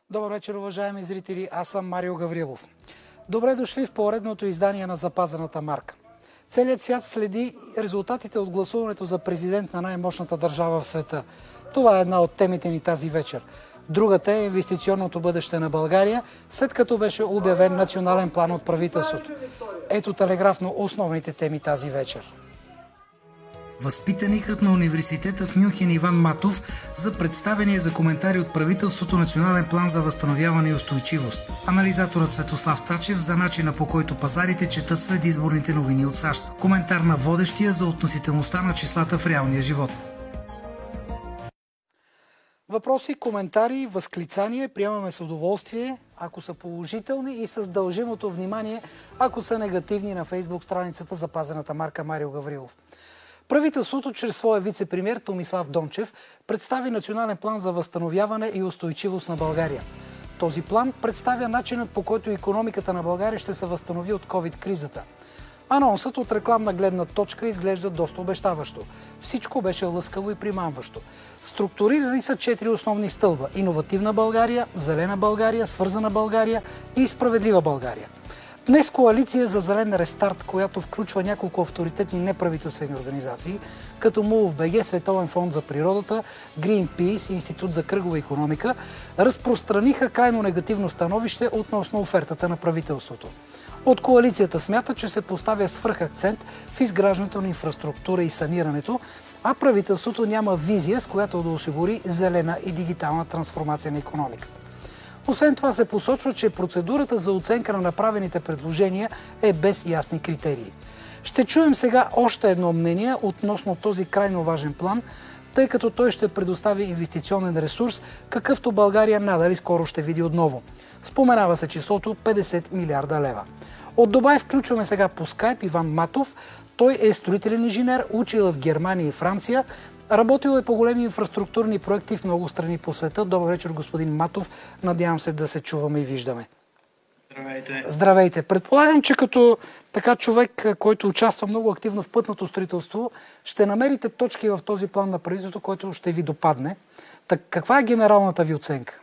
Добър вечер, уважаеми зрители. Аз съм Марио Гаврилов. Добре дошли в поредното издание на Запазената марка. Целият свят следи резултатите от гласуването за президент на най-мощната държава в света. Това е една от темите ни тази вечер. Другата е инвестиционното бъдеще на България, след като беше обявен национален план от правителството. Ето телеграфно основните теми тази вечер. Възпитаникът на университета в Мюнхен Иван Матов за представения за коментари от правителството национален план за възстановяване и устойчивост. Анализаторът Светослав Цачев за начина, по който пазарите четат след изборните новини от САЩ. Коментар на водещия за относителността на числата в реалния живот. Въпроси, коментари, възклицания приемаме с удоволствие, ако са положителни, и с дължимото внимание, ако са негативни, на Фейсбук страницата Запазената марка Марио Гаврилов. Правителството чрез своя вице-премиер Томислав Дончев представи национален план за възстановяване и устойчивост на България. Този план представя начинът, по който икономиката на България ще се възстанови от ковид-кризата. Анонсът от рекламна гледна точка изглежда доста обещаващо. Всичко беше лъскаво и примамващо. Структурирани са 4 основни стълба – иновативна България, зелена България, свързана България и справедлива България. Днес коалиция за зелен рестарт, която включва няколко авторитетни неправителствени организации, като МУЛВ-БГ, Световен фонд за природата, Greenpeace, Институт за кръгова икономика, разпространиха крайно негативно становище относно офертата на правителството. От коалицията смята, че се поставя свръхакцент в изграждането на инфраструктура и санирането, а правителството няма визия, с която да осигури зелена и дигитална трансформация на икономиката. Освен това се посочва, че процедурата за оценка на направените предложения е без ясни критерии. Ще чуем сега още едно мнение относно този крайно важен план, тъй като той ще предостави инвестиционен ресурс, какъвто България надали скоро ще види отново. Споменава се числото 50 милиарда лева. От Дубай включваме сега по скайп Иван Матов. Той е строителен инженер, учил в Германия и Франция. Работил е по големи инфраструктурни проекти в много страни по света. Добър вечер, господин Матов. Надявам се да се чуваме и виждаме. Здравейте. Здравейте. Предполагам, че като така човек, който участва много активно в пътното строителство, ще намерите точки в този план на правителството, който ще ви допадне. Так, каква е генералната ви оценка?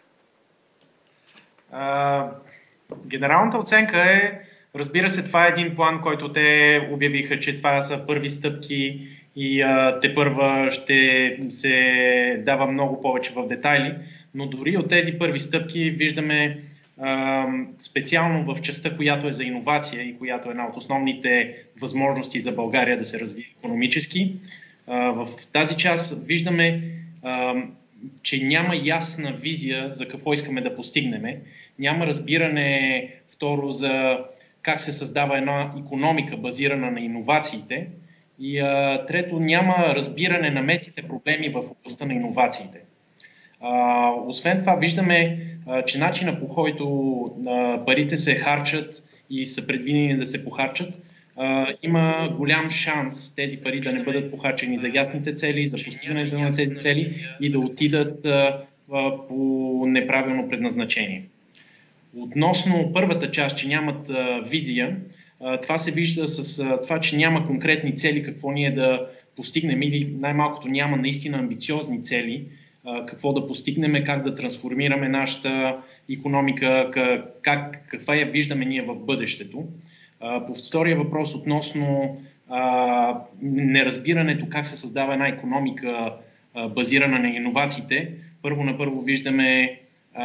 Генералната оценка е, разбира се, това е един план, който те обявиха, че това са първи стъпки и тепърва ще се дава много повече в детайли, но дори от тези първи стъпки виждаме специално в частта, която е за иновация и която е една от основните възможности за България да се развие икономически. В тази част виждаме, че няма ясна визия за какво искаме да постигнем. Няма разбиране, второ, за как се създава една икономика базирана на иновациите. И трето, няма разбиране на местните проблеми в областта на иновациите. Освен това, виждаме, че начина, по който парите се харчат и са предвидени да се похарчат, има голям шанс тези пари да не бъдат похарчени за ясните цели, за постигането на тези цели и да отидат по неправилно предназначение. Относно първата част, че нямат визия, това се вижда с това, че няма конкретни цели какво ние да постигнем, или най-малкото няма наистина амбициозни цели, какво да постигнем, как да трансформираме нашата икономика, каква я виждаме ние в бъдещето. По втория въпрос относно неразбирането как се създава една икономика базирана на иновациите, първо виждаме,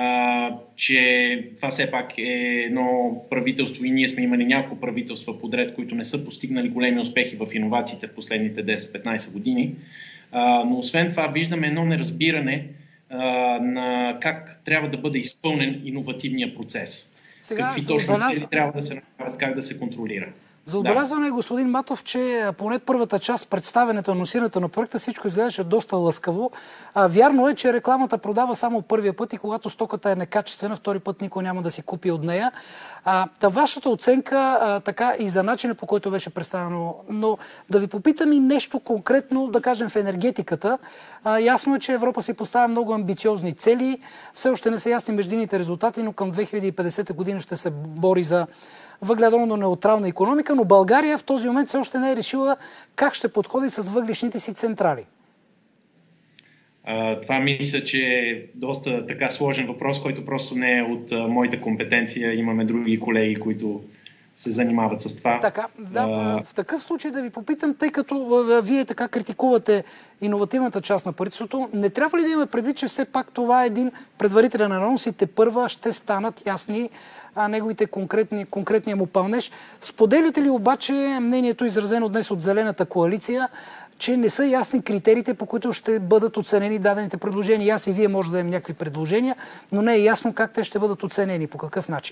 че това все пак е едно правителство и ние сме имали няколко правителства подред, които не са постигнали големи успехи в иновациите в последните 10-15 години. Но освен това виждаме едно неразбиране на как трябва да бъде изпълнен иновативния процес. Какви точно цели трябва да се направят, как да се контролира. За отбелязване, господин Матов, че поне първата част, представянето, анонсирането на проекта, всичко изглеждаше доста лъскаво. Вярно е, че рекламата продава само първия път и когато стоката е некачествена, втори път никой няма да си купи от нея. Вашата оценка така и за начина, по който беше представено, но да ви попитам и нещо конкретно, да кажем в енергетиката. Ясно е, че Европа си поставя много амбициозни цели, все още не са ясни междинните резултати, но към 2050 година ще се бори за въглеродно неутрална икономика, но България в този момент все още не е решила как ще подходи с въглищните си централи. Това мисля, че е доста така сложен въпрос, който просто не е от моята компетенция. Имаме други колеги, които се занимават с това. Така, да, в такъв случай да ви попитам, тъй като вие така критикувате иновативната част на правителството, не трябва ли да имаме предвид, че все пак това е един предварителен анонс и тепърва ще станат ясни неговите конкретния му пълнеж. Споделите ли обаче мнението, изразено днес от Зелената коалиция, че не са ясни критериите, по които ще бъдат оценени дадените предложения? Аз и вие може да имам някакви предложения, но не е ясно как те ще бъдат оценени, по какъв начин.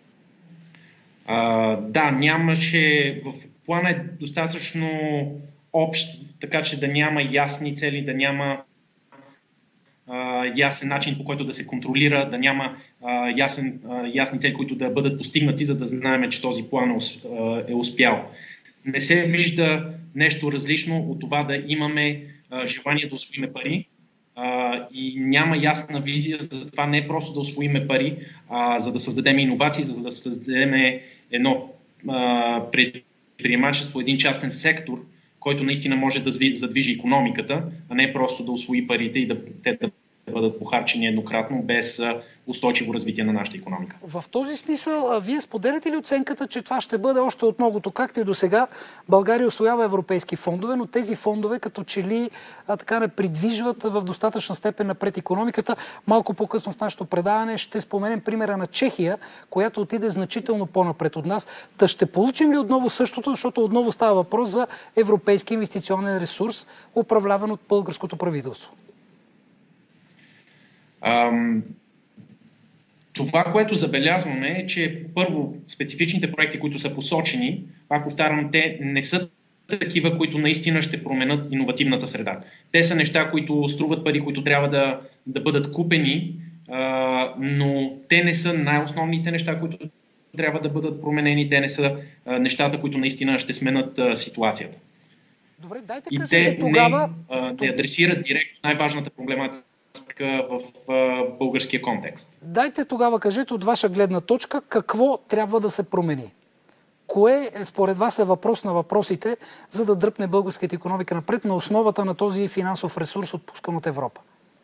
Да, нямаше. В плана е достатъчно общ, така че да няма ясни цели, да няма ясен начин, по който да се контролира, да няма ясни цели, които да бъдат постигнати, за да знаем, че този план е успял. Не се вижда нещо различно от това да имаме желание да усвоиме пари и няма ясна визия за това не просто да усвоиме пари, за да създадем иновации, за да създадем едно предприемачество, един частен сектор, който наистина може да задвижи икономиката, а не просто да усвои парите и те да бъдат похарчени еднократно без устойчиво развитие на нашата икономика. В този смисъл, вие споделяте ли оценката, че това ще бъде още от многото? Както и до сега, България усвоява европейски фондове, но тези фондове като че ли така не придвижват в достатъчна степен напред икономиката. Малко по-късно в нашето предаване ще споменем примера на Чехия, която отиде значително по-напред от нас. Та ще получим ли отново същото, защото отново става въпрос за европейски инвестиционен ресурс, управляван от българското правителство? Това, което забелязваме е, че първо специфичните проекти, които са посочени, пак повтарям, те не са такива, които наистина ще променят иновативната среда. Те са неща, които струват пари, които трябва да бъдат купени, но те не са най-основните неща, които трябва да бъдат променени. Те не са нещата, които наистина ще сменят ситуацията. Добре, дайте кажете тогава... не адресират директно най-важната проблематика в българския контекст. Дайте тогава кажете от ваша гледна точка какво трябва да се промени. Кое според вас е въпрос на въпросите, за да дръпне българската икономика напред на основата на този финансов ресурс, отпускан от Европа?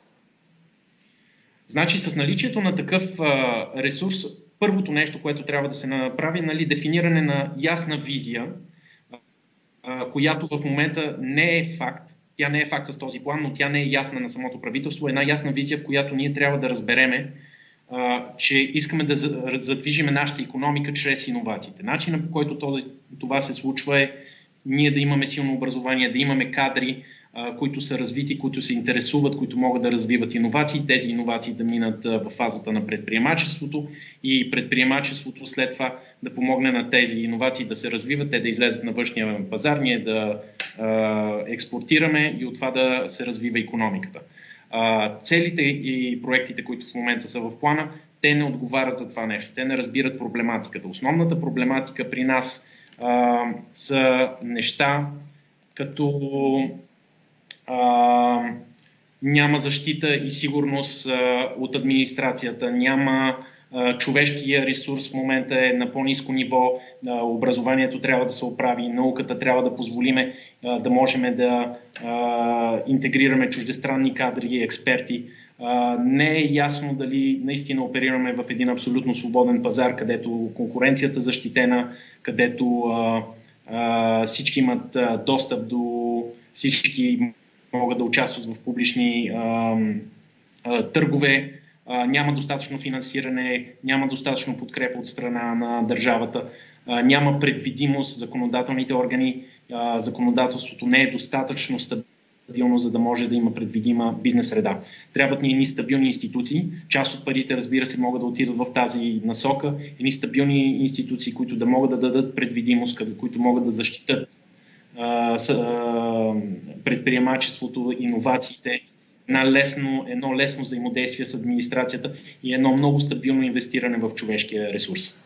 Значи с наличието на такъв ресурс, първото нещо, което трябва да се направи, дефиниране на ясна визия, която в момента не е факт. Тя не е факт с този план, но тя не е ясна на самото правителство. Една ясна визия, в която ние трябва да разбереме, че искаме да задвижиме нашата икономика чрез иновациите. Начинът, по който това се случва е ние да имаме силно образование, да имаме кадри, които са развити, които се интересуват, които могат да развиват иновации. Тези иновации да минат в фазата на предприемачеството и предприемачеството след това да помогне на тези иновации да се развиват, те да излезат на външния пазар, ние да експортираме и от това да се развива икономиката. Целите и проектите, които в момента са в плана, те не отговарят за това нещо. Те не разбират проблематиката. Основната проблематика при нас са неща като няма защита и сигурност от администрацията, няма човешкия ресурс в момента е на по-ниско ниво, образованието трябва да се оправи, науката трябва да позволиме да можем да интегрираме чуждестранни кадри и експерти. Не е ясно дали наистина оперираме в един абсолютно свободен пазар, където конкуренцията е защитена, където всички имат достъп до всички могат да участват в публични търгове, няма достатъчно финансиране, няма достатъчно подкрепа от страна на държавата, няма предвидимост, законодателните органи, законодателството не е достатъчно стабилно, за да може да има предвидима бизнес среда. Трябват ни едни стабилни институции, част от парите, разбира се, могат да отидат в тази насока, едни стабилни институции, които да могат да дадат предвидимост, които могат да защитат предприемачеството, иновациите, едно лесно взаимодействие с администрацията и едно много стабилно инвестиране в човешкия ресурс.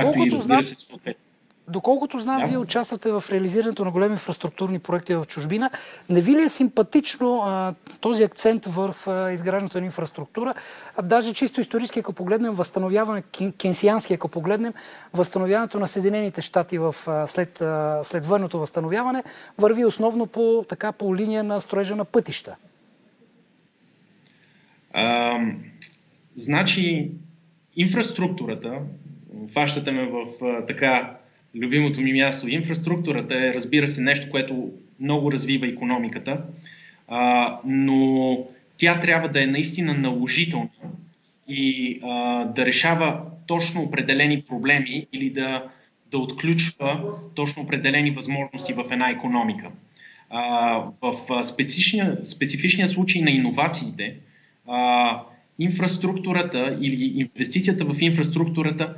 Доколкото знам, вие участвате в реализирането на големи инфраструктурни проекти в чужбина. Не ви ли е симпатично този акцент в изграждането на инфраструктура? Даже чисто исторически, ако погледнем кейнсиански, ако погледнем възстановяването на Съединените щати след военното възстановяване, върви основно по линия на строежа на пътища. Значи, инфраструктурата, фащате ме в така любимото ми място, инфраструктурата е, разбира се, нещо, което много развива икономиката, но тя трябва да е наистина наложителна и да решава точно определени проблеми или да отключва точно определени възможности в една икономика. В специфичния случай на иновациите, инфраструктурата или инвестицията в инфраструктурата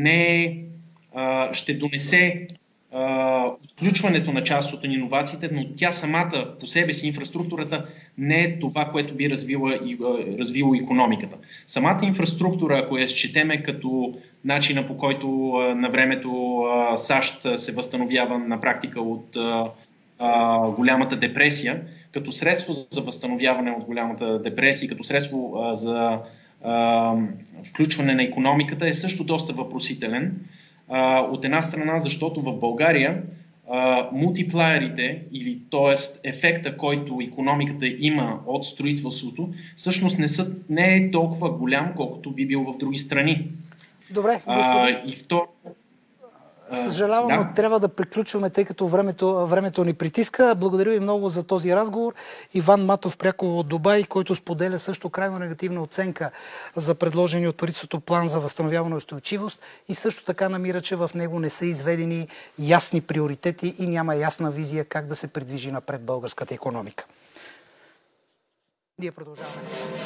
ще донесе отключването на част от иновациите, но тя самата по себе си, инфраструктурата, не е това, което би развило икономиката. Самата инфраструктура, ако я счетеме като начина, по който на времето САЩ се възстановява на практика от голямата депресия, като средство за възстановяване от голямата депресия, като средство за включване на икономиката, е също доста въпросителен. От една страна, защото в България мултиплеерите, или т.е. ефекта, който икономиката има от строителството, всъщност не е толкова голям, колкото би бил в други страни. Добре, господин. Съжалявам, но трябва да приключваме, тъй като времето ни притиска. Благодаря ви много за този разговор. Иван Матов, пряко от Дубай, който споделя също крайно негативна оценка за предложения от правителството план за възстановяване и устойчивост и също така намира, че в него не са изведени ясни приоритети и няма ясна визия как да се придвижи напред българската икономика. Ние продължаваме.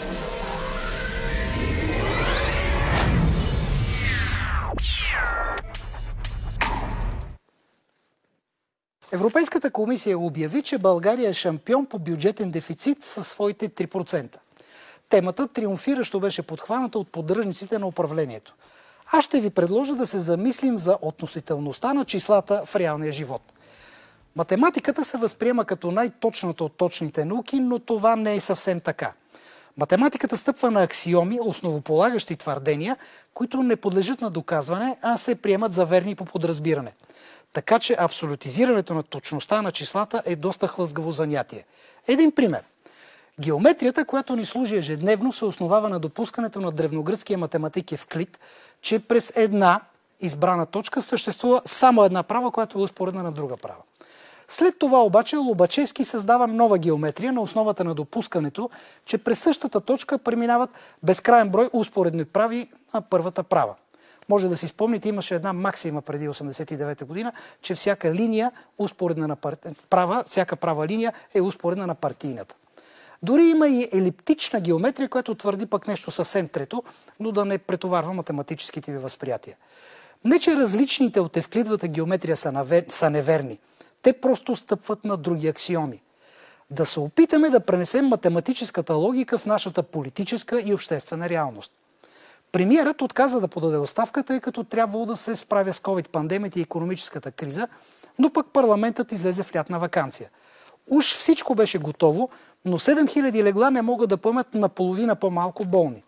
Европейската комисия обяви, че България е шампион по бюджетен дефицит със своите 3%. Темата триумфиращо беше подхваната от поддръжниците на управлението. Аз ще ви предложа да се замислим за относителността на числата в реалния живот. Математиката се възприема като най-точната от точните науки, но това не е съвсем така. Математиката стъпва на аксиоми, основополагащи твърдения, които не подлежат на доказване, а се приемат за верни по подразбиране. Така че абсолютизирането на точността на числата е доста хлъзгаво занятие. Един пример. Геометрията, която ни служи ежедневно, се основава на допускането на древногръцкия математик Евклид, че през една избрана точка съществува само една права, която е успоредна на друга права. След това обаче Лобачевски създава нова геометрия на основата на допускането, че през същата точка преминават безкрайен брой успоредни прави на първата права. Може да си спомните, имаше една максима преди 1989 година, че всяка линия успоредна на всяка права линия е успоредна на партийната. Дори има и елиптична геометрия, която твърди пък нещо съвсем трето, но да не претоварва математическите ви възприятия. Не, че различните от евклидовата геометрия са неверни. Те просто стъпват на други аксиоми. Да се опитаме да пренесем математическата логика в нашата политическа и обществена реалност. Премиерът отказа да подаде оставката, тъй като трябвало да се справя с COVID-пандемията и икономическата криза, но пък парламентът излезе в лятна ваканция. Уж всичко беше готово, но 7000 легла не могат да поемат наполовина по-малко болни.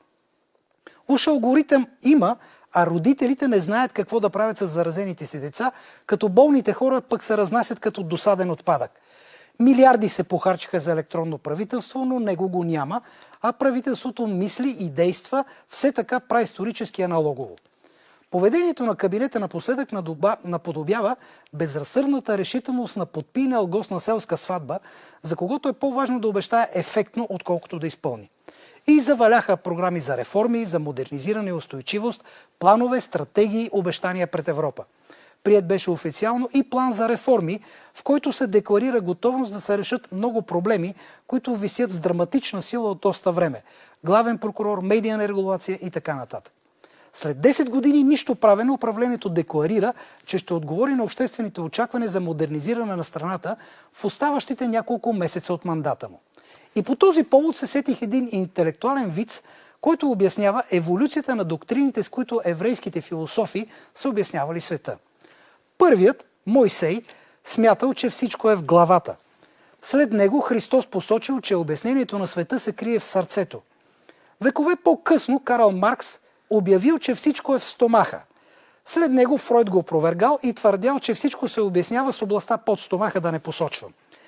Уж алгоритъм има, а родителите не знаят какво да правят с заразените си деца, като болните хора пък се разнасят като досаден отпадък. Милиарди се похарчиха за електронно правителство, но него го няма, а правителството мисли и действа все така праисторически аналогово. Поведението на кабинета напоследък наподобява безразсъдната решителност на подпинал гост на селска сватба, за когото е по-важно да обещае ефектно, отколкото да изпълни. И заваляха програми за реформи, за модернизиране и устойчивост, планове, стратегии, обещания пред Европа. Приет беше официално и план за реформи, в който се декларира готовност да се решат много проблеми, които висят с драматична сила от доста време. Главен прокурор, медийна регулация и така нататък. След 10 години нищо правено, управлението декларира, че ще отговори на обществените очаквания за модернизиране на страната в оставащите няколко месеца от мандата му. И по този повод се сетих един интелектуален виц, който обяснява еволюцията на доктрините, с които еврейските философи са обяснявали света. Първият, Мойсей, смятал, че всичко е в главата. След него Христос посочил, че обяснението на света се крие в сърцето. Векове по-късно Карл Маркс обявил, че всичко е в стомаха. След него Фройд го опровергал и твърдял, че всичко се обяснява с областта под стомаха, да не посочвам.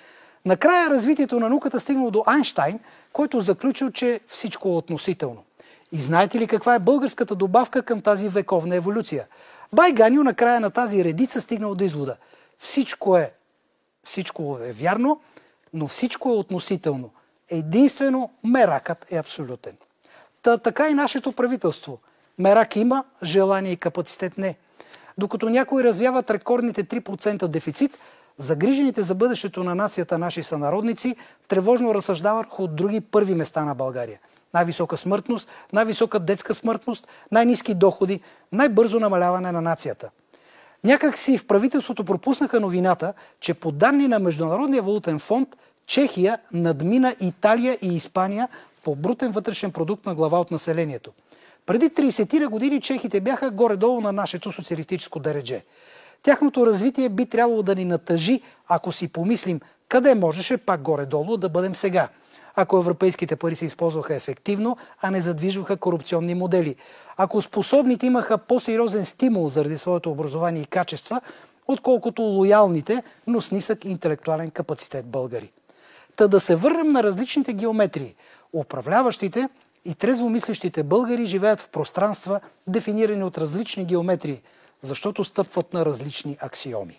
Накрая развитието на науката стигнало до Айнщайн, който заключил, че всичко е относително. И знаете ли каква е българската добавка към тази вековна еволюция? Бай Ганьо накрая на тази редица стигнал до извода. Всичко е вярно, но всичко е относително. Единствено меракът е абсолютен. Така и нашето правителство. Мерак има, желание и капацитет не. Докато някои развяват рекордните 3% дефицит, загрижените за бъдещето на нацията наши сънародници тревожно разсъждават от други първи места на България. Най-висока смъртност, най-висока детска смъртност, най-ниски доходи, най-бързо намаляване на нацията. Някак си в правителството пропуснаха новината, че по данни на Международния валутен фонд Чехия надмина Италия и Испания по брутен вътрешен продукт на глава от населението. Преди 30 години чехите бяха горе-долу на нашето социалистическо дередже. Тяхното развитие би трябвало да ни натъжи, ако си помислим къде можеше пак горе-долу да бъдем сега. Ако европейските пари се използваха ефективно, а не задвижваха корупционни модели. Ако способните имаха по-сериозен стимул заради своето образование и качества, отколкото лоялните, но с нисък интелектуален капацитет българи. Та да се върнем на различните геометрии. Управляващите и трезвомислещите българи живеят в пространства, дефинирани от различни геометрии, защото стъпват на различни аксиоми.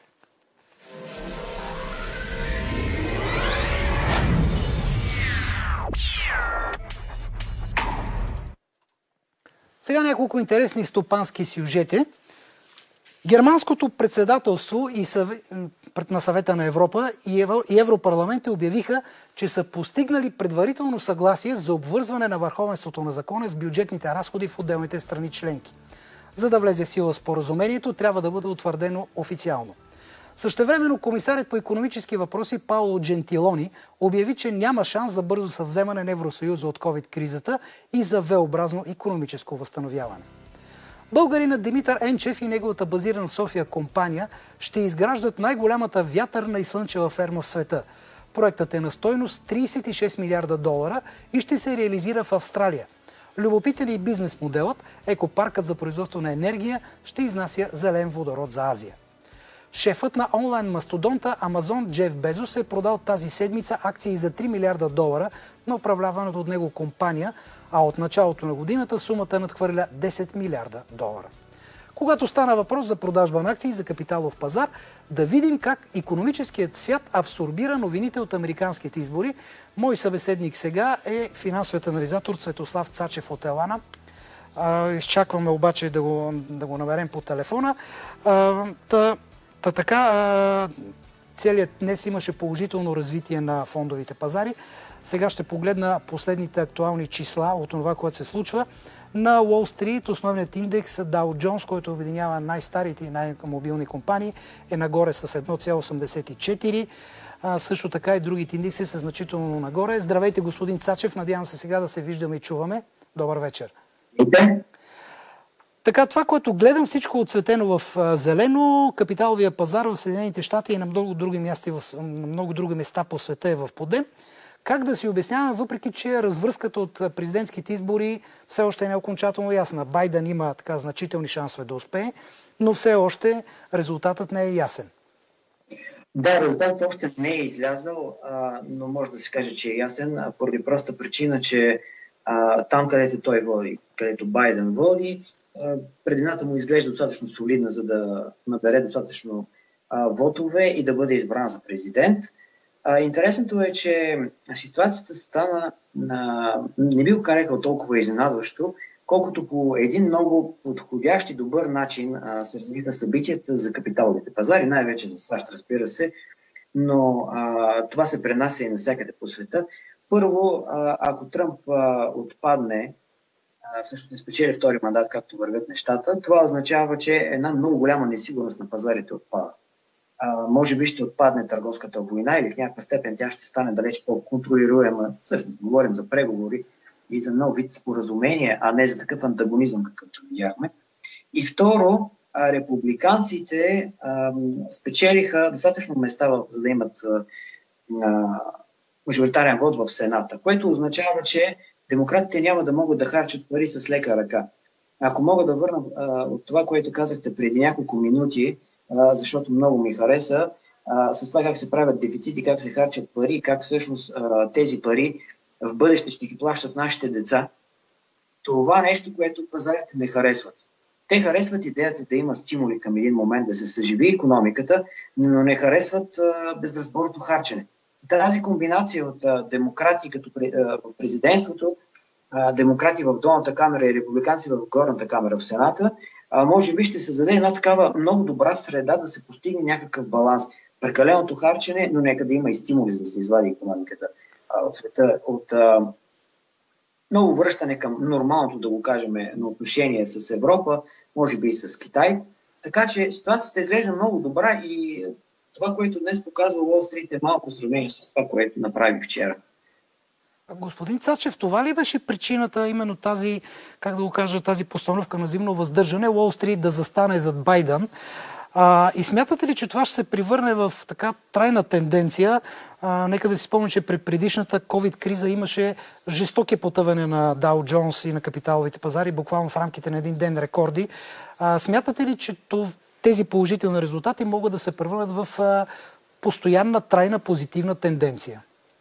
Сега няколко интересни стопански сюжети. Германското председателство на Съвета на Европа и Европарламент обявиха, че са постигнали предварително съгласие за обвързване на върховенството на закона с бюджетните разходи в отделните страни членки. За да влезе в сила споразумението, трябва да бъде утвърдено официално. Същевременно комисарят по икономически въпроси Пауло Джентилони обяви, че няма шанс за бързо съвземане на Евросъюза от ковид-кризата и за V-образно икономическо възстановяване. Българинът Димитър Енчев и неговата базирана в София компания ще изграждат най-голямата вятърна и слънчева ферма в света. Проектът е на стойност 36 милиарда долара и ще се реализира в Австралия. Любопитен и бизнес моделът, екопаркът за производство на енергия, ще изнася зелен водород за Азия. Шефът на онлайн мастодонта Амазон Джеф Безос е продал тази седмица акции за 3 милиарда долара на управляваната от него компания, а от началото на годината сумата надхвърля 10 милиарда долара. Когато стана въпрос за продажба на акции за капиталов пазар, да видим как икономическият свят абсорбира новините от американските избори. Мой събеседник сега е финансовият анализатор Цветослав Цачев от Елана. Изчакваме обаче да го наберем по телефона. Така, целият днес имаше положително развитие на фондовите пазари. Сега ще погледна последните актуални числа от това, което се случва. На Уолл Стрит основният индекс Dow Jones, който обединява най-старите и най-мобилни компании, е нагоре с 1,84. Също така и другите индекси са значително нагоре. Здравейте, господин Цачев. Надявам се сега да се виждаме и чуваме. Добър вечер. Така, това, което гледам, всичко отцветено в зелено, капиталовия пазар в Съединените щати и на много други места по света е в подем. Как да си обясняваме, въпреки че развръзката от президентските избори все още не е окончателно ясна. Байден има така значителни шансове да успее, но все още резултатът не е ясен. Да, резултатът още не е излязъл, но може да се каже, че е ясен, поради проста причина, че там, където той води, където Байден води, предината му изглежда достатъчно солидна, за да набере достатъчно вотове и да бъде избран за президент. Интересното е, че ситуацията стана, не би го нарекал толкова изненадващо, колкото по един много подходящ и добър начин се развиха събитията за капиталовите пазари, най-вече за САЩ, разбира се, но това се пренася и навсякъде по света. Първо, ако Тръмп отпадне, всъщност не спечели втори мандат, както вървят нещата, това означава, че една много голяма несигурност на пазарите отпада. Може би ще отпадне търговската война или в някаква степен тя ще стане далеч по-контролируема. Всъщност говорим за преговори и за нов вид споразумение, а не за такъв антагонизъм, какъвто видяхме. И второ, републиканците спечелиха достатъчно места, за да имат мажоритарен вод в Сената, което означава, че демократите няма да могат да харчат пари с лека ръка. Ако мога да върна от това, което казахте преди няколко минути, защото много ми хареса, с това как се правят дефицити, как се харчат пари, как всъщност тези пари в бъдеще ще ги плащат нашите деца, това нещо, което пазарите не харесват. Те харесват идеята да има стимули към един момент да се съживи икономиката, но не харесват безразборното харчене. Тази комбинация от демократи като в президентството, демократи в долната камера и републиканци в горната камера в Сената, може би ще създаде една такава много добра среда да се постигне някакъв баланс. Прекаленото харчене, но нека да има и стимули за да се извади икономиката от света от много връщане към нормалното, да го кажем, на отношение с Европа, може би и с Китай. Така че ситуацията изглежда много добра и това, което днес показва Уол Стрит, е малко сравнение с това, което направи вчера. Господин Цачев, това ли беше причината, именно тази, как да го кажа, тази постановка на зимно въздържане, Уол Стрит да застане зад Байден? И смятате ли, че това ще се превърне в така трайна тенденция? Нека да си спомня, че при предишната COVID-криза имаше жестоки потъване на Дау Джонс и на капиталовите пазари, буквално в рамките на един ден рекорди. Смятате ли, че тези положителни резултати могат да се превърнат в постоянна, трайна, позитивна тенденция?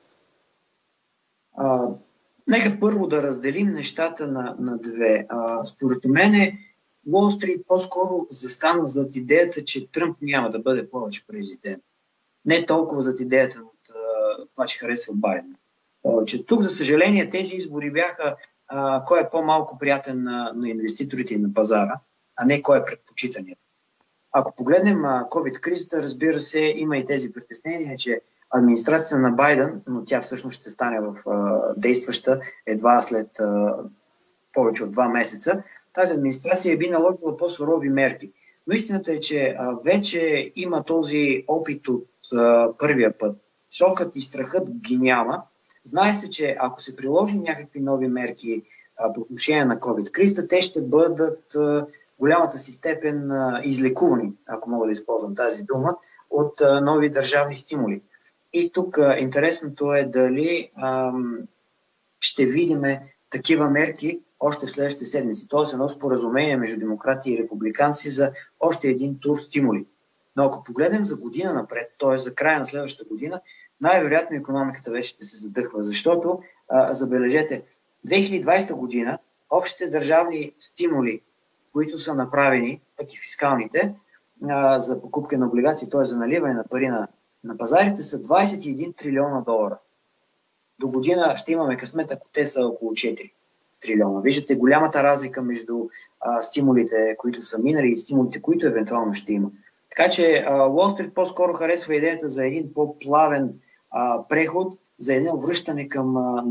Нека първо да разделим нещата на две. Според мен Уол Стрит по-скоро застана зад идеята, че Тръмп няма да бъде повече президент. Не толкова зад идеята от това, че харесва Байден. Че тук, за съжаление, тези избори бяха кой е по-малко приятен на инвеститорите и на пазара, а не кой е предпочитаният. Ако погледнем COVID-кризата, разбира се, има и тези притеснения, че администрацията на Байден, но тя всъщност ще стане в действаща едва след повече от 2 месеца, тази администрация би наложила по-сурови мерки. Но истината е, че вече има този опит от първия път. Шокът и страхът ги няма. Знае се, че ако се приложи някакви нови мерки по отношение на COVID-кризата, те ще бъдат в голямата си степен излекувани, ако мога да използвам тази дума, от нови държавни стимули. И тук интересното е дали ще видим такива мерки още в следващите седмици. Тоест едно споразумение между демократи и републиканци за още един тур стимули. Но ако погледнем за година напред, т.е. за края на следващата година, най-вероятно икономиката вече ще се задъхва, защото, забележете, 2020 година общите държавни стимули, които са направени, пък и фискалните, за покупка на облигации, т.е. за наливане на пари на пазарите, са 21 трилиона долара. До година ще имаме късмет, ако те са около 4 трилиона. Виждате голямата разлика между стимулите, които са минали и стимулите, които евентуално ще има. Така че Уол Стрит по-скоро харесва идеята за един по-плавен преход, за едно връщане към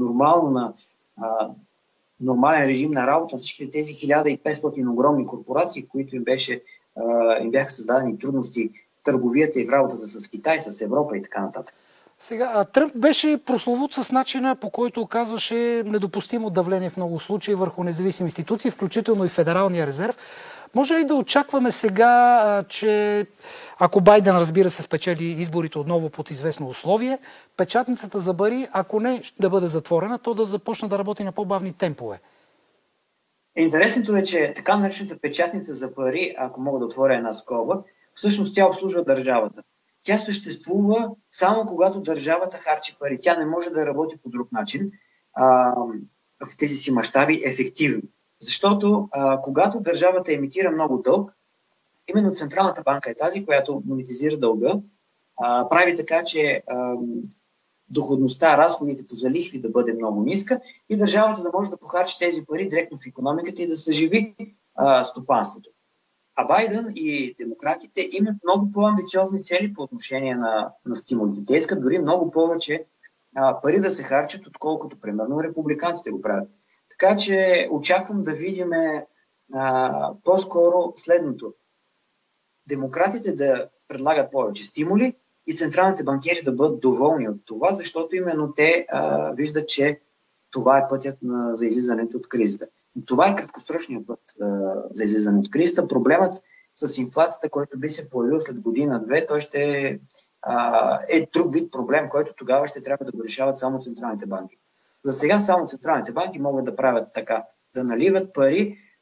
нормален режим на работа на всички тези 1500 огромни корпорации, които им бяха създадени трудности в търговията и в работата с Китай, с Европа и така нататък. Сега, Тръмп беше прословут с начина, по който оказваше недопустимо давление в много случаи върху независими институции, включително и Федералния резерв. Може ли да очакваме сега, че ако Байден, разбира се, спечели изборите отново под известно условие, печатницата за пари, ако не да бъде затворена, то да започне да работи на по-бавни темпове? Интересното е, че така наречената печатница за пари, ако мога да отворя една скоба, всъщност тя обслужва държавата. Тя съществува само когато държавата харчи пари. Тя не може да работи по друг начин в тези си мащаби ефективно. Защото когато държавата емитира много дълг, именно Централната банка е тази, която монетизира дълга, прави така, че доходността, разходите по залихви да бъде много ниска и държавата да може да похарчи тези пари директно в икономиката и да съживи стопанството. А Байден и демократите имат много по-амбициозни цели по отношение на стимулите. Те искат дори много повече пари да се харчат, отколкото, примерно, републиканците го правят. Така че очаквам да видим по-скоро следното. Демократите да предлагат повече стимули и централните банкери да бъдат доволни от това, защото именно те виждат, че това е пътят за излизането от кризата. Но това е краткосрочният път за излизане от кризата. Проблемът с инфлацията, който би се появил след година-две, той ще е друг вид проблем, който тогава ще трябва да го решават само централните банки. За сега само централните банки могат да правят така, да наливат пари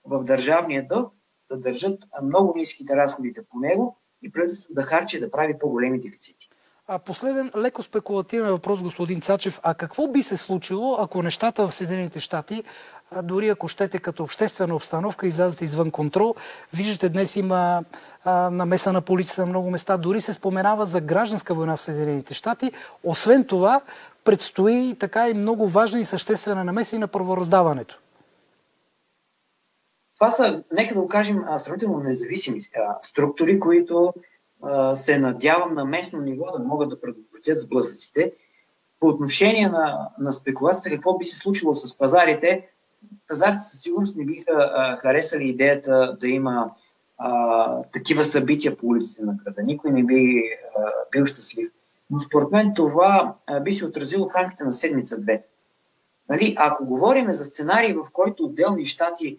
в държавния дълг, да държат много ниските разходите по него и правителството да харчи, да прави по-големи дефицити. Последен леко спекулативен въпрос, господин Цачев. А какво би се случило, ако нещата в Съединените щати, дори ако щете като обществена обстановка, излязат извън контрол? Виждате, днес има намеса на полицията на много места. Дори се споменава за гражданска война в Съединените щати. Освен това, предстои така и много важна и съществена намеса и на правораздаването. Това са, нека да го кажем, сравнително независими структури, които се надявам на местно ниво да могат да предотвратят сблъсъците. По отношение на спекулацията, какво би се случило с пазарите, пазарите със сигурност не биха харесали идеята да има такива събития по улиците на града. Никой не би бил щастлив. Но според мен това би се отразило в рамките на седмица-две. Нали? Ако говорим за сценарий, в който отделни щати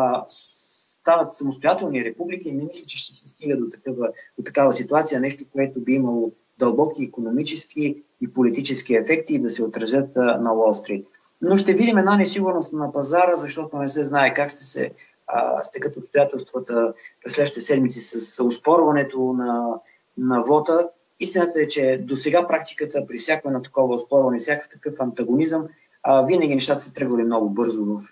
стават самостоятелни републики, не мисля, че ще се стига до такава ситуация, нещо, което би имало дълбоки икономически и политически ефекти и да се отразят на Уол Стрит. Но ще видим една несигурност на пазара, защото не се знае как ще се стекат обстоятелствата през следващите седмици с оспорването на вота. Истината е, че до сега практиката при всяко едно такова оспорване, всякакъв такъв антагонизъм, винаги нещата са тръгвали много бързо в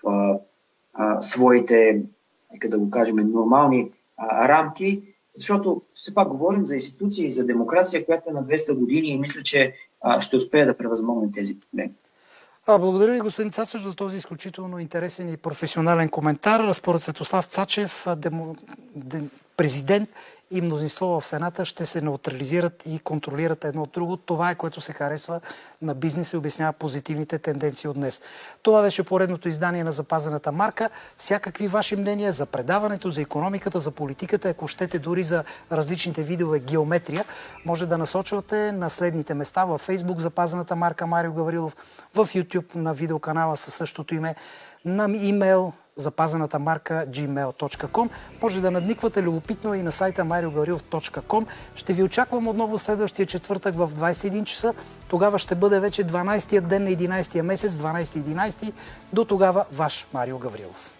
своите, нека да го кажем, нормални рамки, защото все пак говорим за институция и за демокрация, която е на 200 години и мисля, че ще успее да превъзмогне тези проблеми. Благодаря ви, господин Цачев, за този изключително интересен и професионален коментар. Според Светослав Цачев, президент и мнозинство в Сената ще се неутрализират и контролират едно от друго. Това е, което се харесва на бизнеса и обяснява позитивните тенденции от днес. Това беше поредното издание на Запазената марка. Всякакви ваши мнения за предаването, за икономиката, за политиката, ако щете дори за различните видове геометрия, може да насочвате на следните места: във Facebook Запазената марка Марио Гаврилов, в YouTube на видеоканала със същото име, на имейл запазената марка gmail.com. Може да надниквате любопитно и на сайта mariogavrilov.com. Ще ви очаквам отново следващия четвъртък в 21 часа. Тогава ще бъде вече 12-тият ден на 11-тия месец, 12-11. До тогава, ваш Марио Гаврилов.